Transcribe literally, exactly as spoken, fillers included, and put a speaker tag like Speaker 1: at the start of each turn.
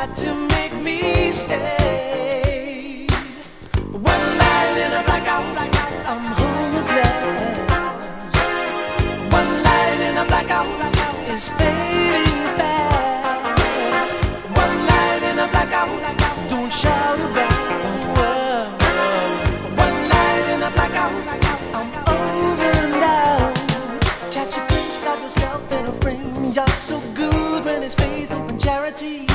Speaker 1: tried to make me stay. One night in a blackout, I'm homeless. One night in a blackout is fading fast. One night in a blackout, don't shout about. One night in a blackout, I'm over and out. Catch a piece of yourself in a frame. You're so good when it's faith, hope, and charity.